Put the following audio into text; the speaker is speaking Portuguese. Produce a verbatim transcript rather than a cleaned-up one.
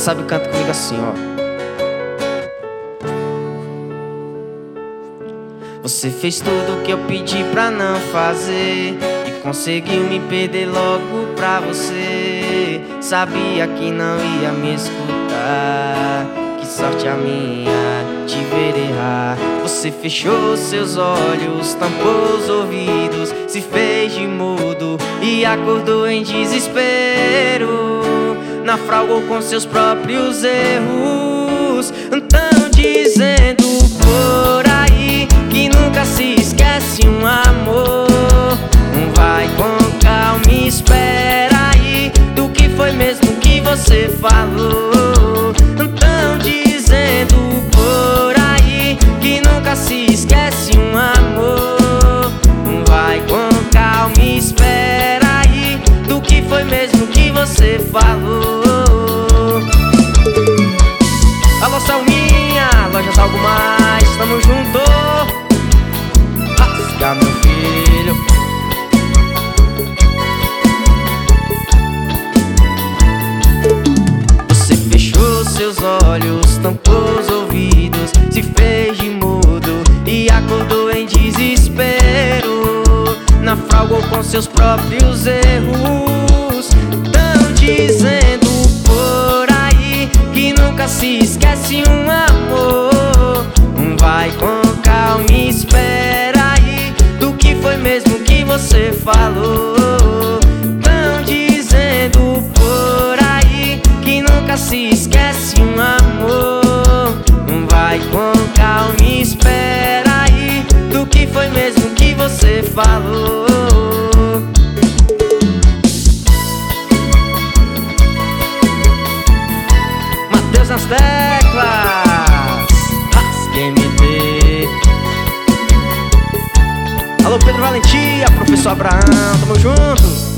sabe, canta comigo assim, ó. Você fez tudo que eu pedi pra não fazer e conseguiu me perder logo pra você. Sabia que não ia me escutar, que sorte a minha te ver errar. Você fechou seus olhos, tampou os ouvidos, se fez de mudo e acordou em desespero. Naufragou com seus próprios erros. Tão dizendo por aí que nunca se esquece um amor. Vai com calma e espera aí do que foi mesmo que você falou. Tão dizendo por aí que nunca se esquece um amor. Vai com calma e espera aí do que foi mesmo que você falou. Alô, Salminha, Lojas Algo Mais, tamo junto. Rasga, meu filho. Você fechou seus olhos, tampou os ouvidos, se fez de mudo e acordou em desespero. Naufragou com seus próprios erros. Tão dizendo por aí que nunca se esquece um amor. Vai com calma e espera aí do que foi mesmo que você falou. Tão dizendo por aí que nunca se esquece um amor. Vai com calma e espera aí do que foi mesmo que você falou. Mateus nas teclas, Rasgue M D. Alô, Pedro Valentia, Professor Abraão, tamo junto.